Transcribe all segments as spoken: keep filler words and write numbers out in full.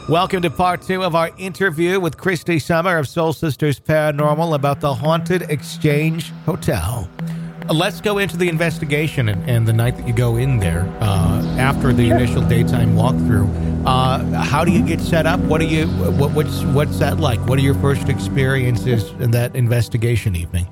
Welcome to part two of our interview with Christy Summer of Soul Sisters Paranormal about the Haunted Exchange Hotel. Uh, let's go into the investigation and, and the night that you go in there uh, after the initial daytime walkthrough. Uh, how do you get set up? What do you? What, what's what's that like? What are your first experiences in that investigation evening?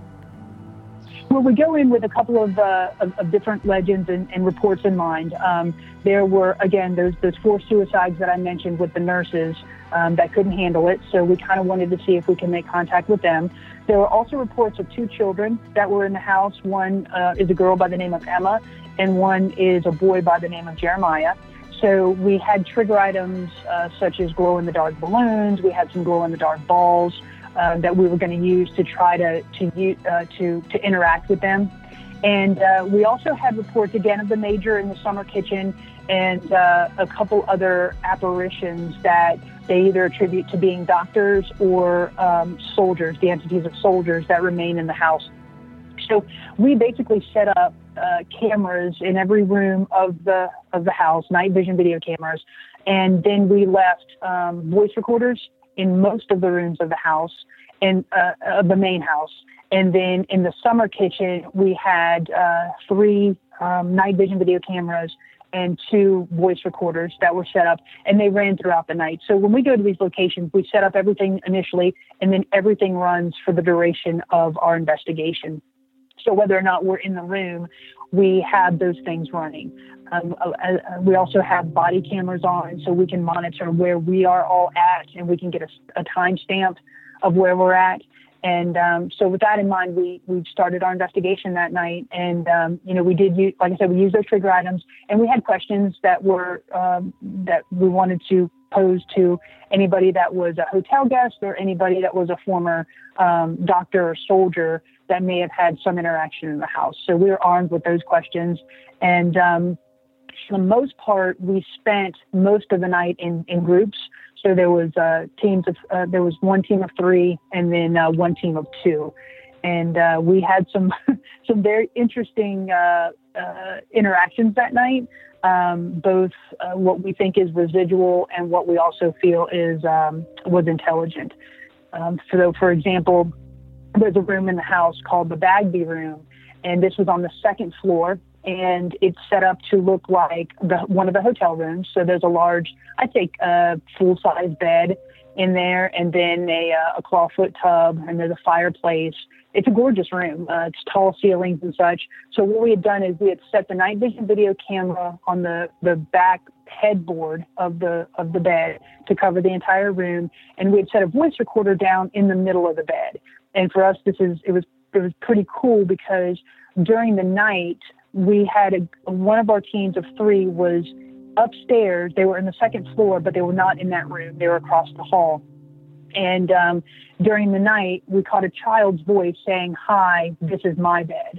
Well, we go in with a couple of, uh, of, of different legends and, and reports in mind. Um, there were, again, those, those four suicides that I mentioned with the nurses um, that couldn't handle it, so we kind of wanted to see if we can make contact with them. There were also reports of two children that were in the house. One uh, is a girl by the name of Emma, and one is a boy by the name of Jeremiah. So we had trigger items uh, such as glow-in-the-dark balloons. We had some glow-in-the-dark balls. Uh, that we were going to use to try to to uh, to to interact with them, and uh, we also had reports again of the major in the summer kitchen and uh, a couple other apparitions that they either attribute to being doctors or um, soldiers, the entities of soldiers that remain in the house. So we basically set up uh, cameras in every room of the of the house, night vision video cameras, and then we left um, voice recorders in most of the rooms of the house and uh, of the main house. And then in the summer kitchen, we had uh, three um, night vision video cameras and two voice recorders that were set up, and they ran throughout the night. So when we go to these locations, we set up everything initially, and then everything runs for the duration of our investigation. So whether or not we're in the room, we have those things running. Um, uh, uh, we also have body cameras on, so we can monitor where we are all at, and we can get a, a timestamp of where we're at. And um, so with that in mind, we we started our investigation that night. And, um, you know, we did, use, like I said, we used those trigger items, and we had questions that were um, that we wanted to pose to anybody that was a hotel guest or anybody that was a former um, doctor or soldier that may have had some interaction in the house. So we were armed with those questions. And um, for the most part, we spent most of the night in, in groups. So there was uh, teams of, uh, there was one team of three and then uh, one team of two. And uh, we had some, some very interesting uh, uh, interactions that night, um, both uh, what we think is residual and what we also feel is um, was intelligent. Um, so, for example, there's a room in the house called the Bagby Room, and this was on the second floor, and it's set up to look like the, one of the hotel rooms. So there's a large, I'd say, uh, full-size bed in there, and then a, uh, a clawfoot tub, and there's a fireplace. It's a gorgeous room. Uh, it's tall ceilings and such. So what we had done is we had set the night vision video camera on the, the back headboard of the of the bed to cover the entire room, and we had set a voice recorder down in the middle of the bed. And for us, this is it was it was pretty cool because during the night we had a, one of our teams of three was upstairs. They were in the second floor, but they were not in that room. They were across the hall. And um, during the night, we caught a child's voice saying, "Hi, this is my bed."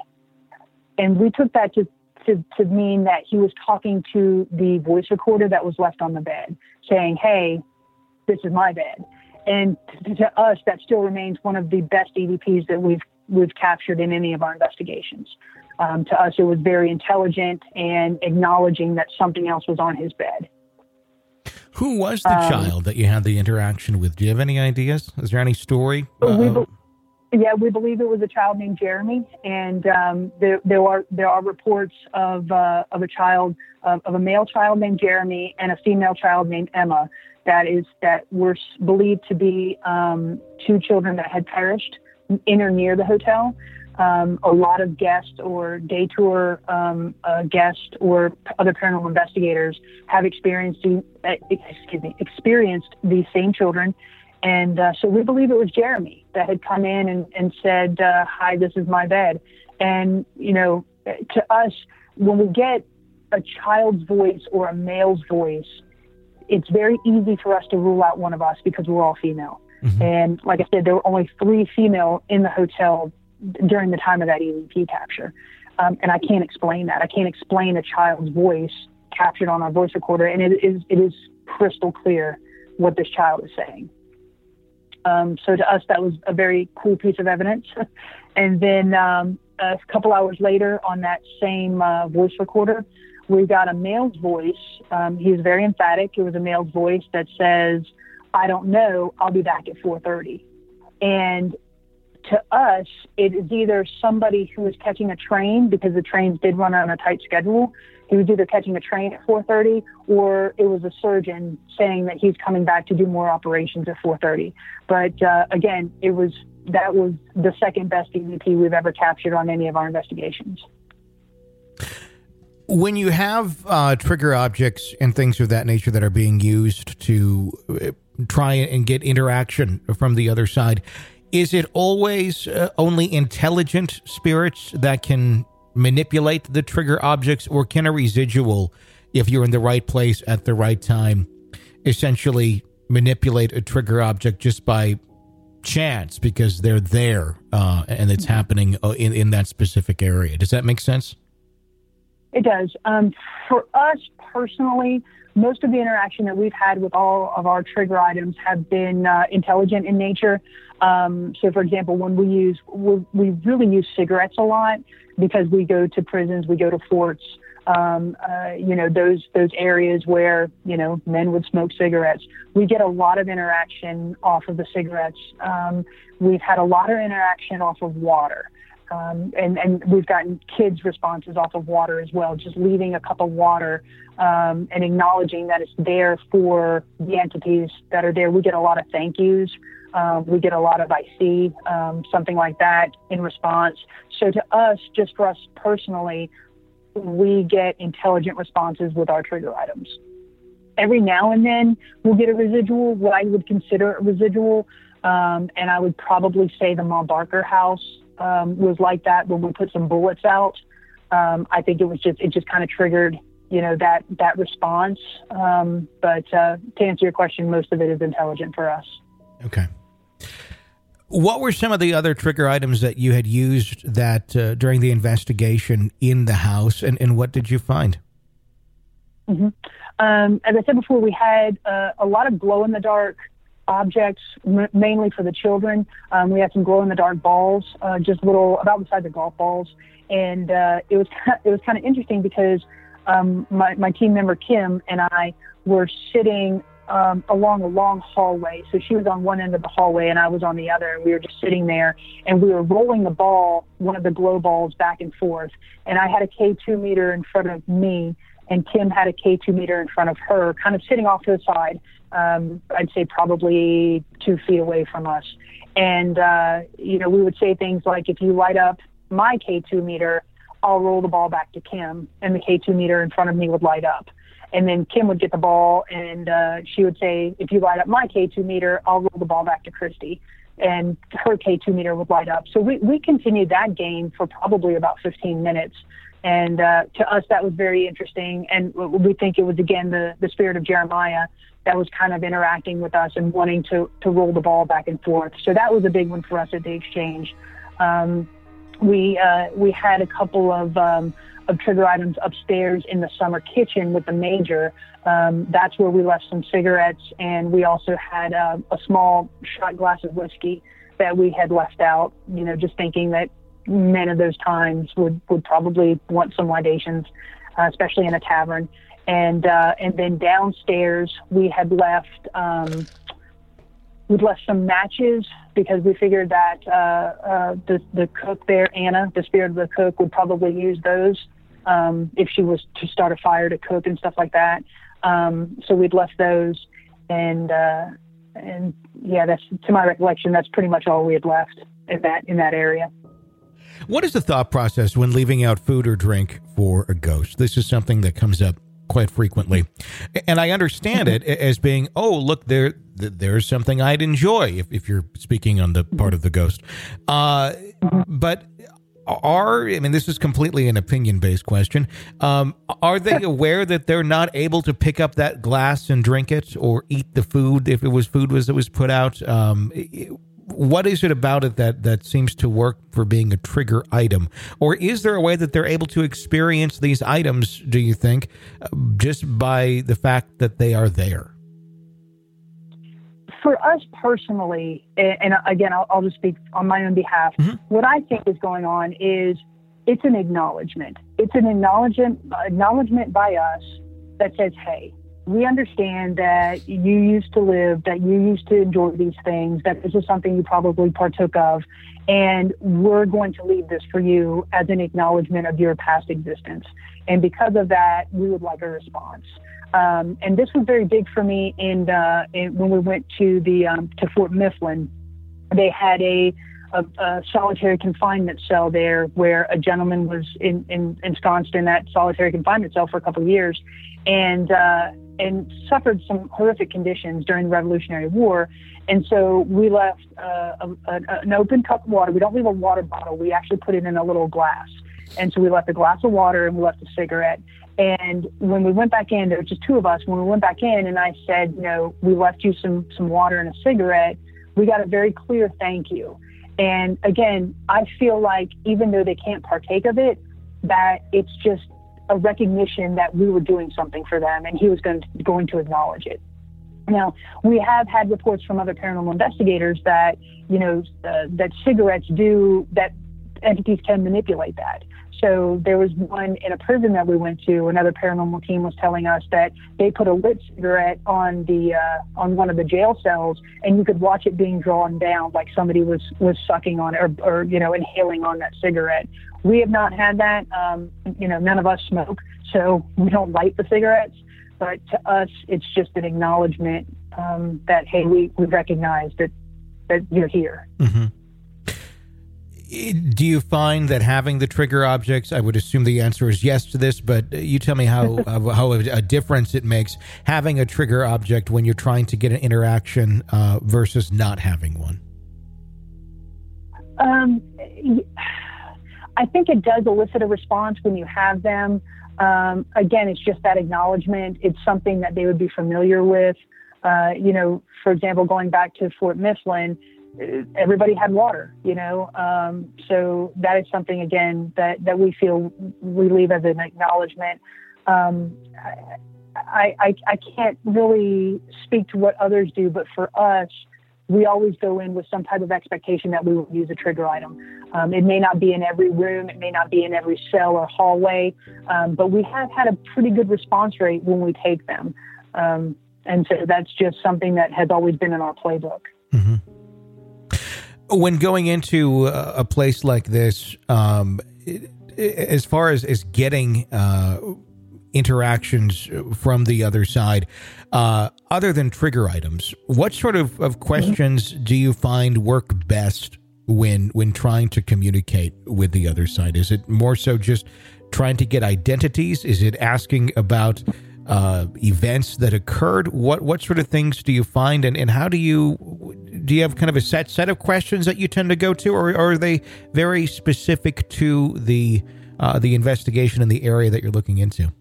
And we took that to, to, to mean that he was talking to the voice recorder that was left on the bed, saying, "Hey, this is my bed." And to, to us, that still remains one of the best E V Ps that we've we've captured in any of our investigations. Um, to us, it was very intelligent and acknowledging that something else was on his bed. Who was the um, child that you had the interaction with? Do you have any ideas? Is there any story? We be- yeah, we believe it was a child named Jeremy, and um, there, there are there are reports of uh, of a child of, of a male child named Jeremy and a female child named Emma. That is that were believed to be um, two children that had perished in or near the hotel. Um, a lot of guests or day tour um, uh, guests or other paranormal investigators have experienced uh, excuse me experienced these same children, and uh, so we believe it was Jeremy that had come in and, and said, uh, "Hi, this is my bed." And you know, to us, when we get a child's voice or a male's voice, it's very easy for us to rule out one of us because we're all female. Mm-hmm. And like I said, there were only three female in the hotel during the time of that E V P capture. Um, and I can't explain that. I can't explain a child's voice captured on our voice recorder. And it is, it is crystal clear what this child is saying. Um, so to us, that was a very cool piece of evidence. And then um, a couple hours later on that same uh, voice recorder, we got a male's voice. Um, he was very emphatic. It was a male's voice that says, "I don't know. I'll be back at four thirty." And to us, it is either somebody who is catching a train, because the trains did run on a tight schedule. He was either catching a train at four thirty, or it was a surgeon saying that he's coming back to do more operations at four thirty. But uh, again, it was that was the second best E V P we've ever captured on any of our investigations. When you have uh, trigger objects and things of that nature that are being used to try and get interaction from the other side, is it always uh, only intelligent spirits that can manipulate the trigger objects, or can a residual, if you're in the right place at the right time, essentially manipulate a trigger object just by chance because they're there uh, and it's happening in, in that specific area? Does that make sense? It does. Um, for us personally, most of the interaction that we've had with all of our trigger items have been uh, intelligent in nature. Um, so, for example, when we use, we, we really use cigarettes a lot because we go to prisons, we go to forts, um, uh, you know, those those areas where, you know, men would smoke cigarettes. We get a lot of interaction off of the cigarettes. Um, we've had a lot of interaction off of water. Um, and, and we've gotten kids' responses off of water as well, just leaving a cup of water um, and acknowledging that it's there for the entities that are there. We get a lot of thank yous. Um, we get a lot of I see, um, something like that in response. So to us, just for us personally, we get intelligent responses with our trigger items. Every now and then we'll get a residual, what I would consider a residual, um, and I would probably say the Ma Barker house Um, was like that when we put some bullets out. Um, I think it was just, it just kind of triggered, you know, that, that response. Um, but uh, to answer your question, most of it is intelligent for us. Okay. What were some of the other trigger items that you had used that uh, during the investigation in the house, and, and what did you find? Mm-hmm. Um, as I said before, we had uh, a lot of glow in the dark objects, m- mainly for the children. Um, we had some glow-in-the-dark balls, uh, just little, about the size of golf balls, and uh, it was it was kind of interesting because um, my my team member Kim and I were sitting um, along a long hallway. So she was on one end of the hallway, and I was on the other, and we were just sitting there, and we were rolling the ball, one of the glow balls, back and forth. And I had a K two meter in front of me, and Kim had a K two meter in front of her, kind of sitting off to the side. Um, I'd say probably two feet away from us. And, uh, you know, we would say things like, if you light up my K two meter, I'll roll the ball back to Kim, and the K two meter in front of me would light up. And then Kim would get the ball, and uh, she would say, if you light up my K two meter, I'll roll the ball back to Christy, and her K two meter would light up. So we, we continued that game for probably about fifteen minutes. And uh, to us, that was very interesting. And we think it was, again, the, the spirit of Jeremiah that was kind of interacting with us and wanting to, to roll the ball back and forth. So that was a big one for us at the exchange. Um, we uh, we had a couple of um, of trigger items upstairs in the summer kitchen with the major. Um, that's where we left some cigarettes, and we also had uh, a small shot glass of whiskey that we had left out, you know, just thinking that men of those times would, would probably want some libations, uh, especially in a tavern. And uh, and then downstairs we had left um, we'd left some matches because we figured that uh, uh, the the cook there, Anna, the spirit of the cook, would probably use those um, if she was to start a fire to cook and stuff like that. Um, so we'd left those, and uh, and yeah, that's, to my recollection, that's pretty much all we had left in that in that area. What is the thought process when leaving out food or drink for a ghost? This is something that comes up quite frequently, and I understand it as being, oh, look, there, there's something I'd enjoy if, if you're speaking on the part of the ghost. Uh, but are, I mean, this is completely an opinion-based question. Um, are they aware that they're not able to pick up that glass and drink it or eat the food if it was food was that was put out? Um, it, What is it about it that, that seems to work for being a trigger item? Or is there a way that they're able to experience these items, do you think, just by the fact that they are there? For us personally, and again, I'll, I'll just speak on my own behalf, mm-hmm. what I think is going on is it's an acknowledgement. It's an acknowledgement, acknowledgement by us that says, hey, we understand that you used to live, that you used to enjoy these things, that this is something you probably partook of, and we're going to leave this for you as an acknowledgement of your past existence. And because of that, we would like a response. Um, and this was very big for me in, uh, in when we went to the um, to Fort Mifflin. They had a, a, a solitary confinement cell there where a gentleman was in, in, ensconced in that solitary confinement cell for a couple of years, and uh, and suffered some horrific conditions during the Revolutionary War. And so we left uh, a, a, an open cup of water. We don't leave a water bottle. We actually put it in a little glass. And so we left a glass of water and we left a cigarette. And when we went back in, there were just two of us. When we went back in and I said, you know, we left you some, some water and a cigarette, we got a very clear thank you. And again, I feel like even though they can't partake of it, that it's just a recognition that we were doing something for them and he was going to, going to acknowledge it. Now, we have had reports from other paranormal investigators that, you know, uh, that cigarettes do, that entities can manipulate that. So there was one in a prison that we went to, another paranormal team was telling us that they put a lit cigarette on the uh, on one of the jail cells, and you could watch it being drawn down like somebody was, was sucking on it or, or, you know, inhaling on that cigarette. We have not had that. Um, you know, none of us smoke, so we don't light the cigarettes. But to us, it's just an acknowledgement um, that, hey, we, we recognize that, that you're here. Mm-hmm. Do you find that having the trigger objects, I would assume the answer is yes to this, but you tell me how how a difference it makes having a trigger object when you're trying to get an interaction uh, versus not having one? Um, I think it does elicit a response when you have them. Um, again, it's just that acknowledgement. It's something that they would be familiar with. Uh, you know, for example, going back to Fort Mifflin, everybody had water, you know, um, so that is something, again, that, that we feel we leave as an acknowledgement. Um, I, I, I can't really speak to what others do, but for us, we always go in with some type of expectation that we will use a trigger item. Um, it may not be in every room, it may not be in every cell or hallway, um, but we have had a pretty good response rate when we take them. Um, and so that's just something that has always been in our playbook. Mm-hmm. When going into a place like this, um, as far as, as getting uh, interactions from the other side, uh, other than trigger items, what sort of, of questions do you find work best when when trying to communicate with the other side? Is it more so just trying to get identities? Is it asking about uh, events that occurred? What what sort of things do you find, and, and how do you do you have kind of a set set of questions that you tend to go to, or, or are they very specific to the uh, the investigation in the area that you're looking into?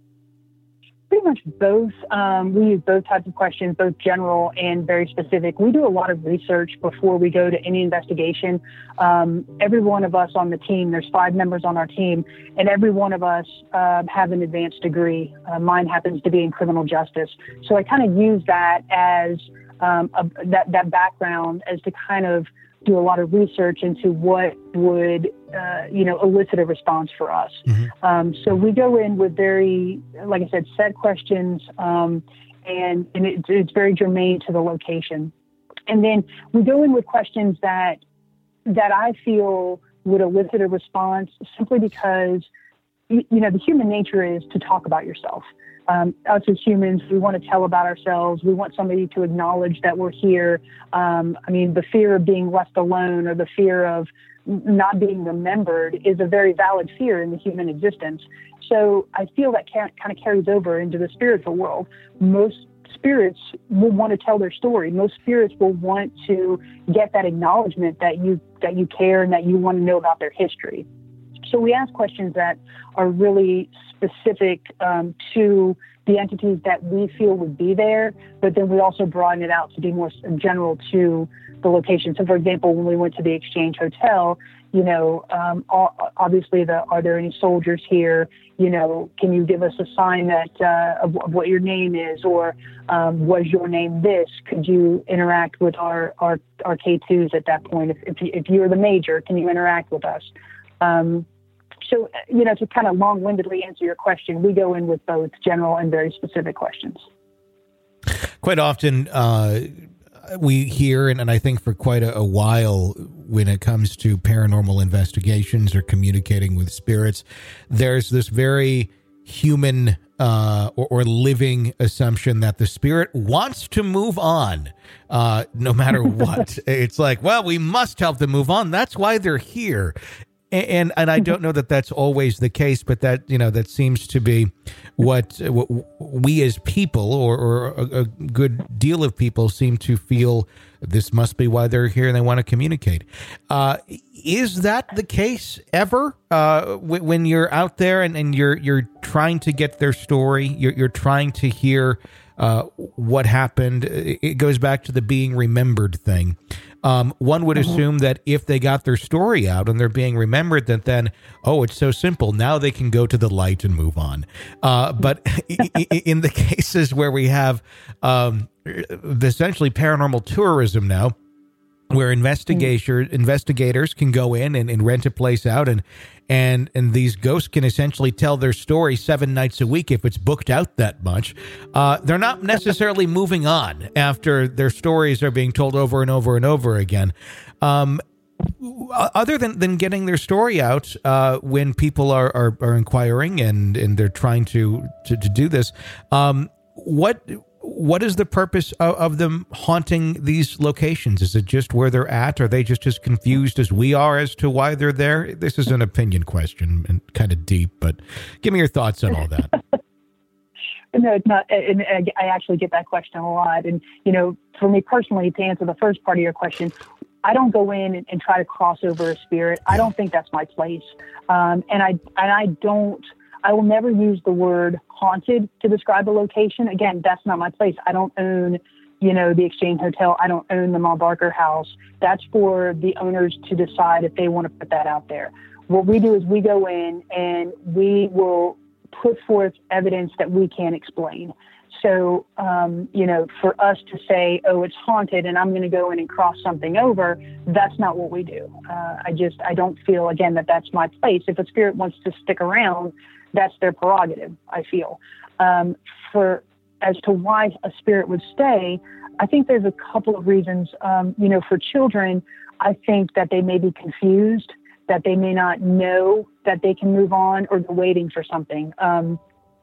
Pretty much both. Um, we use both types of questions, both general and very specific. We do a lot of research before we go to any investigation. Um, every one of us on the team, there's five members on our team, and every one of us uh, have an advanced degree. Uh, mine happens to be in criminal justice. So I kind of use that as um, a, that, that background as to kind of do a lot of research into what would, uh, you know, elicit a response for us. Mm-hmm. Um, so we go in with very, like I said, set questions, um, and, and it, it's very germane to the location. And then we go in with questions that, that I feel would elicit a response simply because, you, you know, the human nature is to talk about yourself. Um, us as humans, we want to tell about ourselves. We want somebody to acknowledge that we're here. Um, I mean, the fear of being left alone or the fear of not being remembered is a very valid fear in the human existence. So I feel that kind of carries over into the spiritual world. Most spirits will want to tell their story. Most spirits will want to get that acknowledgement that you that you care and that you want to know about their history. So we ask questions that are really specific um, to the entities that we feel would be there, but then we also broaden it out to be more general to the location. So, for example, when we went to the Exchange Hotel, you know, um, obviously, the are there any soldiers here? You know, can you give us a sign that uh, of, of what your name is, or um, was your name this? Could you interact with our our, our K twos at that point? If if, you, if you're the major, can you interact with us? Um, so, you know, to kind of long-windedly answer your question, we go in with both general and very specific questions. Quite often, uh, we hear, and, and I think for quite a, a while, when it comes to paranormal investigations or communicating with spirits, there's this very human uh, or, or living assumption that the spirit wants to move on, uh, no matter what. It's like, well, we must help them move on. That's why they're here. And and I don't know that that's always the case, but that, you know, that seems to be what, what we as people, or, or a, a good deal of people, seem to feel this must be why they're here and they want to communicate. Uh, is that the case ever? Uh, when you're out there and, and you're you're trying to get their story, you're, you're trying to hear uh, what happened. It goes back to the being remembered thing. Um, one would assume that if they got their story out and they're being remembered, that then, oh, it's so simple. Now they can go to the light and move on. Uh, but in the cases where we have um, essentially paranormal tourism now, where investigator, investigators can go in and, and rent a place out, and and and these ghosts can essentially tell their story seven nights a week if it's booked out that much. Uh, they're not necessarily moving on after their stories are being told over and over and over again. Um, other than, than getting their story out, uh, when people are, are, are inquiring and, and they're trying to, to, to do this, um, what... What is the purpose of, of them haunting these locations? Is it just where they're at? Are they just as confused as we are as to why they're there? This is an opinion question and kind of deep, but give me your thoughts on all that. No, it's not. And I actually get that question a lot. And, you know, for me personally, to answer the first part of your question, I don't go in and, and try to cross over a spirit. I don't think that's my place. Um, and I and I don't. I will never use the word haunted to describe a location. Again, that's not my place. I don't own, you know, the Exchange Hotel. I don't own the Mall Barker House. That's for the owners to decide if they want to put that out there. What we do is we go in and we will put forth evidence that we can't explain. So, um, you know, for us to say, oh, it's haunted and I'm going to go in and cross something over, that's not what we do. Uh, I just, I don't feel, again, that that's my place. If a spirit wants to stick around, that's their prerogative, I feel. Um, for as to why a spirit would stay, I think there's a couple of reasons. Um, you know, for children, I think that they may be confused, that they may not know that they can move on, or they're waiting for something. Um,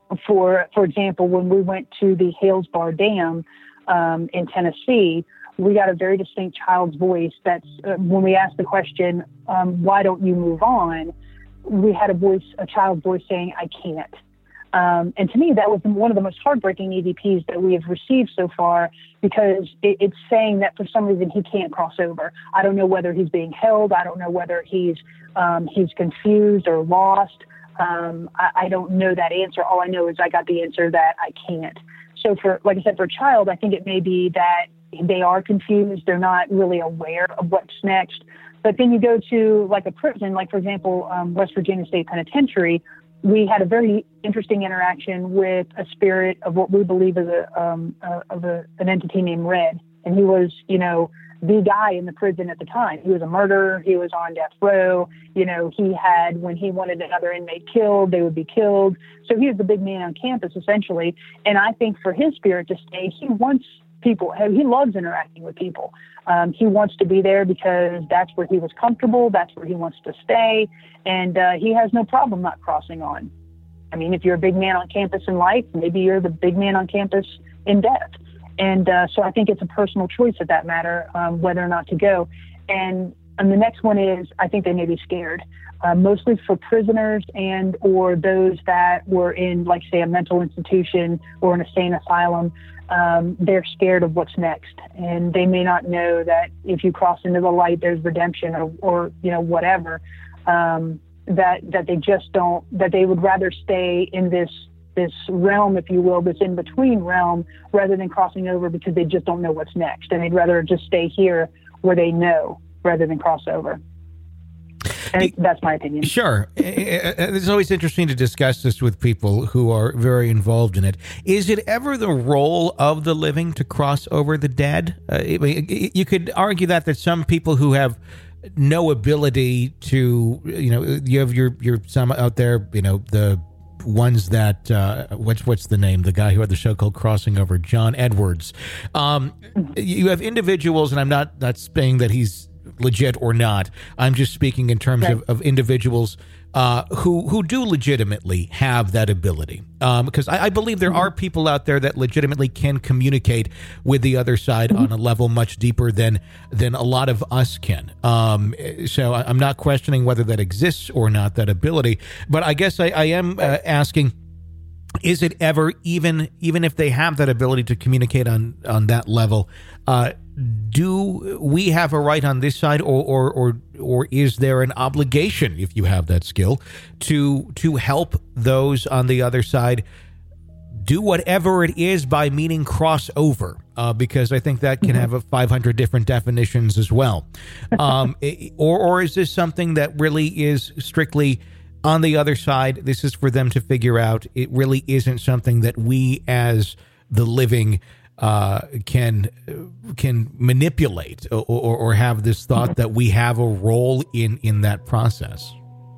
for for example, when we went to the Hales Bar Dam um, in Tennessee, we got a very distinct child's voice. That's uh, when we asked the question, um, "Why don't you move on?" We had a voice, a child's voice saying, "I can't." Um, and to me, that was one of the most heartbreaking E V Ps that we have received so far, because it, it's saying that for some reason he can't cross over. I don't know whether he's being held. I don't know whether he's um, he's confused or lost. Um, I, I don't know that answer. All I know is I got the answer that I can't. So for, like I said, for a child, I think it may be that they are confused. They're not really aware of what's next. But then you go to like a prison, like, for example, um, West Virginia State Penitentiary. We had a very interesting interaction with a spirit of what we believe is a, um, uh, of a, an entity named Red. And he was, you know, the guy in the prison at the time. He was a murderer. He was on death row. You know, he had, when he wanted another inmate killed, they would be killed. So he was the big man on campus, essentially. And I think for his spirit to stay, he wants people. He loves interacting with people. Um, he wants to be there because that's where he was comfortable. That's where he wants to stay. And uh, he has no problem not crossing on. I mean, if you're a big man on campus in life, maybe you're the big man on campus in death. And uh, so I think it's a personal choice at that matter, um, whether or not to go. And, and the next one is, I think they may be scared, uh, mostly for prisoners and or those that were in, like, say, a mental institution or an insane asylum. Um, they're scared of what's next, and they may not know that if you cross into the light, there's redemption, or, or you know, whatever. Um, that that they just don't. That they would rather stay in this this realm, if you will, this in between realm, rather than crossing over, because they just don't know what's next, and they'd rather just stay here where they know rather than cross over. And that's my opinion. Sure. It's always interesting to discuss this with people who are very involved in it. Is it ever the role of the living to cross over the dead? Uh, you could argue that that some people who have no ability to, you know, you have your, your some out there, you know, the ones that, uh, what's, what's the name? The guy who had the show called Crossing Over, John Edwards. Um, you have individuals, and I'm not, not saying that he's legit or not. I'm just speaking in terms right. of, of individuals uh, who who do legitimately have that ability. Um, because I, I believe there mm-hmm. are people out there that legitimately can communicate with the other side mm-hmm. on a level much deeper than than a lot of us can. Um, so I, I'm not questioning whether that exists or not, that ability. But I guess I, I am uh, asking, is it ever, even even if they have that ability to communicate on, on that level, uh, do we have a right on this side, or, or or or is there an obligation, if you have that skill, to to help those on the other side do whatever it is by meaning crossover? Uh, because I think that can have a five hundred different definitions as well. Um, or or is this something that really is strictly on the other side? This is for them to figure out. It really isn't something that we as the living uh, can can manipulate or, or, or have this thought that we have a role in, in that process.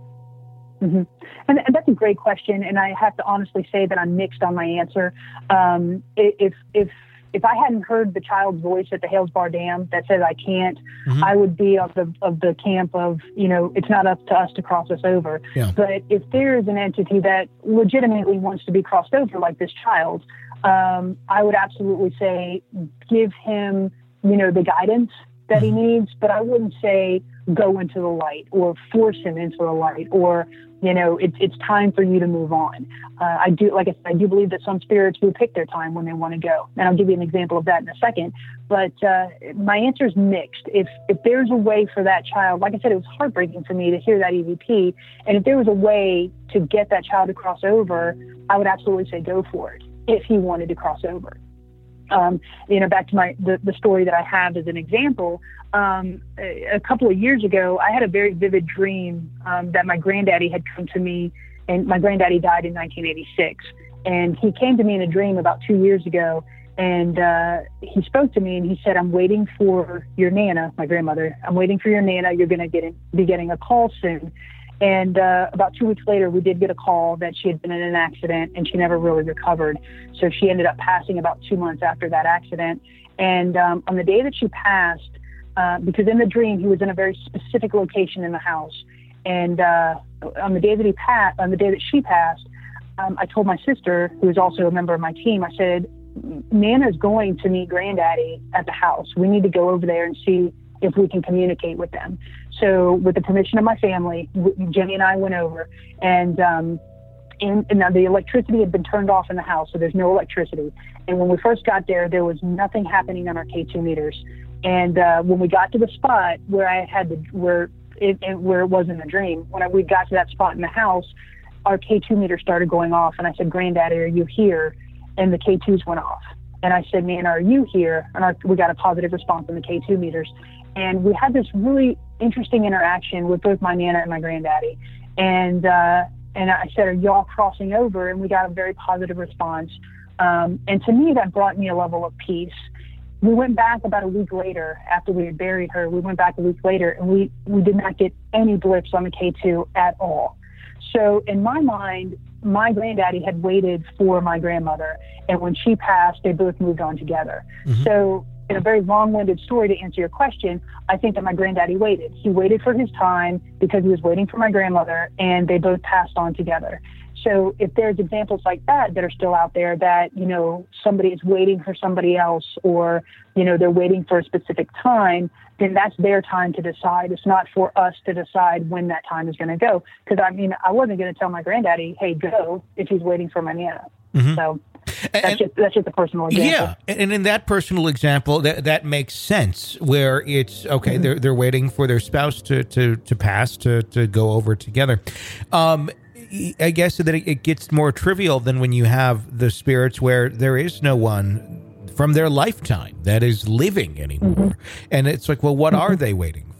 Mm-hmm. And, and that's a great question. And I have to honestly say that I'm mixed on my answer. Um, if, if, If I hadn't heard the child's voice at the Hales Bar Dam that says I can't, mm-hmm. I would be of the of the camp of, you know, it's not up to us to cross us over. Yeah. But if there is an entity that legitimately wants to be crossed over, like this child, um, I would absolutely say give him, you know, the guidance that mm-hmm. he needs. But I wouldn't say go into the light or force him into the light, or, you know, it's it's time for you to move on. Uh, I do, like I said, I do believe that some spirits will pick their time when they want to go, and I'll give you an example of that in a second. But uh, my answer is mixed. If if there's a way for that child, like I said, it was heartbreaking for me to hear that E V P, and if there was a way to get that child to cross over, I would absolutely say go for it if he wanted to cross over. Um, you know, back to my the, the story that I have as an example. Um, a, a couple of years ago, I had a very vivid dream um, that my granddaddy had come to me, and my granddaddy died in nineteen eighty-six. And he came to me in a dream about two years ago, and uh, he spoke to me, and he said, "I'm waiting for your Nana, my grandmother. I'm waiting for your Nana. You're going to get in, be getting a call soon." And uh, about two weeks later, we did get a call that she had been in an accident and she never really recovered. So she ended up passing about two months after that accident. And um, on the day that she passed, uh, because in the dream, he was in a very specific location in the house. And uh, on the day that he passed, on the day that she passed, um, I told my sister, who is also a member of my team, I said, "Nana's going to meet Granddaddy at the house. We need to go over there and see if we can communicate with them." So with the permission of my family, Jenny and I went over, and, um, and, and now the electricity had been turned off in the house, so there's no electricity. And when we first got there, there was nothing happening on our K two meters. And uh, when we got to the spot where I had the, where it, it where it was in the dream, when I, we got to that spot in the house, our K two meter started going off, and I said, "Granddaddy, are you here?" And the K twos went off. And I said, "Man, are you here?" And our, we got a positive response on the K two meters. And we had this really interesting interaction with both my Nana and my granddaddy. And uh, and I said, "Are y'all crossing over?" And we got a very positive response. Um, and to me, that brought me a level of peace. We went back about a week later after we had buried her. We went back a week later, and we, we did not get any blips on the K two at all. So in my mind, my granddaddy had waited for my grandmother. And when she passed, they both moved on together. Mm-hmm. So in a very long-winded story, to answer your question, I think that my granddaddy waited. He waited for his time because he was waiting for my grandmother, and they both passed on together. So if there's examples like that that are still out there, that, you know, somebody is waiting for somebody else, or, you know, they're waiting for a specific time, then that's their time to decide. It's not for us to decide when that time is going to go. Because, I mean, I wasn't going to tell my granddaddy, "Hey, go," if he's waiting for my Nana. Mm-hmm. So that's, and, just, that's just a personal example. Yeah, and in that personal example, that that makes sense, where it's, okay, mm-hmm. they're they're waiting for their spouse to, to, to pass, to, to go over together. Um I guess that it gets more trivial than when you have the spirits where there is no one from their lifetime that is living anymore. Mm-hmm. And it's like, well, what mm-hmm. are they waiting for?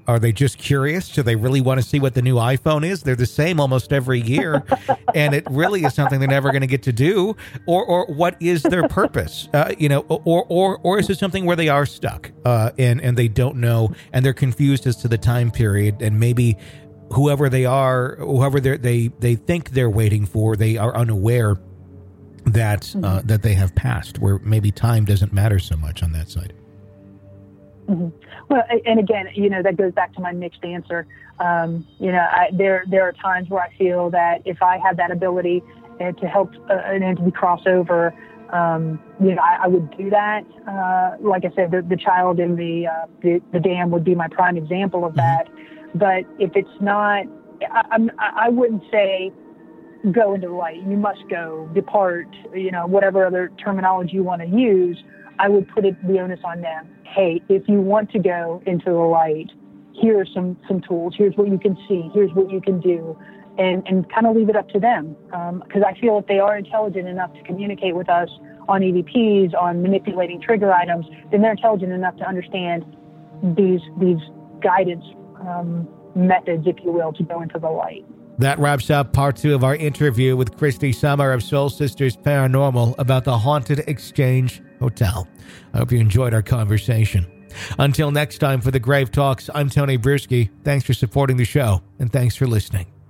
are they just curious? Do they really want to see what the new iPhone is? They're the same almost every year, and it really is something they're never going to get to do. Or, or what is their purpose? Uh, you know, or, or, or is it something where they are stuck uh, and and they don't know, and they're confused as to the time period, and maybe whoever they are, whoever they they think they're waiting for, they are unaware that mm-hmm. uh, that they have passed, where maybe time doesn't matter so much on that side. Mm-hmm. Well, and again, you know, that goes back to my mixed answer. Um, you know, I, there there are times where I feel that if I had that ability uh, to help uh, an entity cross over, um, you know, I, I would do that. Uh, like I said, the, the child in the, uh, the the dam would be my prime example of that. Mm-hmm. But if it's not, I, I'm, I wouldn't say go into the light. You must go, depart, you know, whatever other terminology you want to use. I would put it, the onus on them. Hey, if you want to go into the light, here are some, some tools. Here's what you can see. Here's what you can do. And, and kind of leave it up to them. Because um, I feel if they are intelligent enough to communicate with us on E V Ps, on manipulating trigger items, then they're intelligent enough to understand these, these guidance um, methods, if you will, to go into the light. That wraps up part two of our interview with Christy Sommer of Soul Sisters Paranormal about the Haunted Exchange Hotel. I hope you enjoyed our conversation. Until next time for the Grave Talks, I'm Tony Bruschi. Thanks for supporting the show, and thanks for listening.